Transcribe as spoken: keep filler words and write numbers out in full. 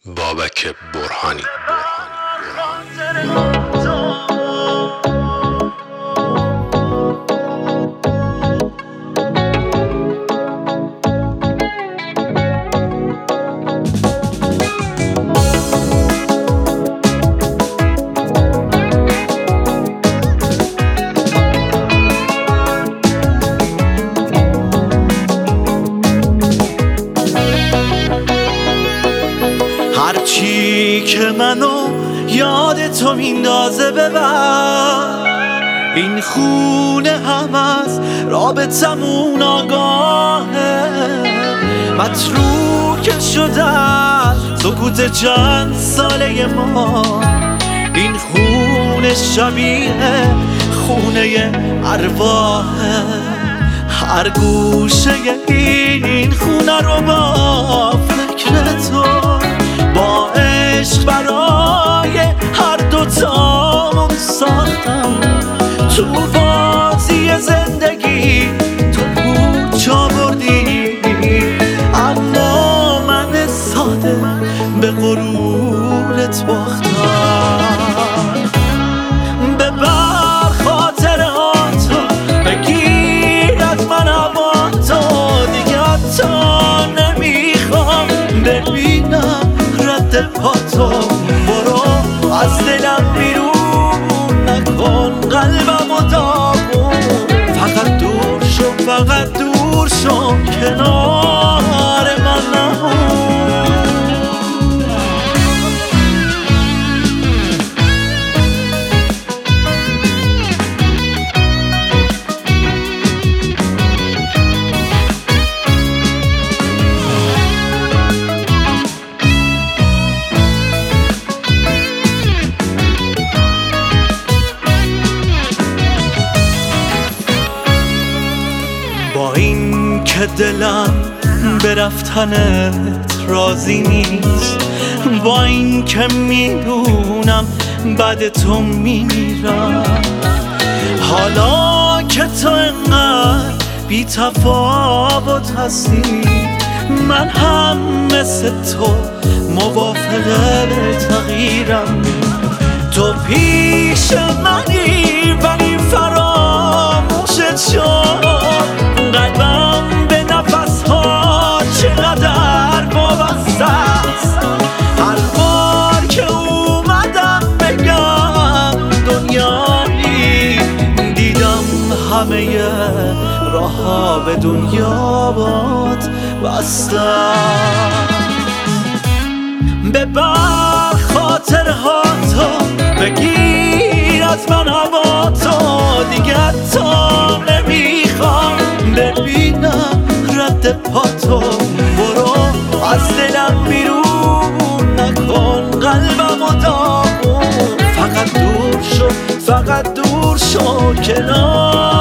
بابک برهانی. هرچی که منو یاد تو میندازه ببر، این خونه هم از رابطمون آگاهه، متروک شده سکوت چند ساله ما. این خونه شبیه خونه ارواحه، هر گوشه این خونه رو با فکر تو، با عشق برای هر دوتامون ساختم. تو بازی زندگی تو پوچا بردی، اما من ساده به غرورت باختم. ببر خاطراتو، بگیر از من هواتو، دیگه تا نمیخوام ببینم رد پاتو. برو از دلم بیرون نکن قلبمو داغون، فقط دور شو، فقط دور شو، کنار من نمون. با این که دلم به رفتنت راضی نیست، با این که میدونم بعد تو میمیرم، حالا که تو انقدر بی تفاوت هستی، من هم مثل تو موافق تغییرم. تو پیش منی ولی فراموشت شد، قلبم به نفس‌ها چقدر وابسته است. هر بار که اومدم بگم دنیایی، دیدم همه راه‌ها به دنیا باد بستم. ببر خاطرهاتو، بگیر از من هواتو، دیگه تا نمیخوام ببینم رد پاتو. برو از دلم بیرون نکن قلبمو داغون، فقط دور شو، فقط دور شو، کنار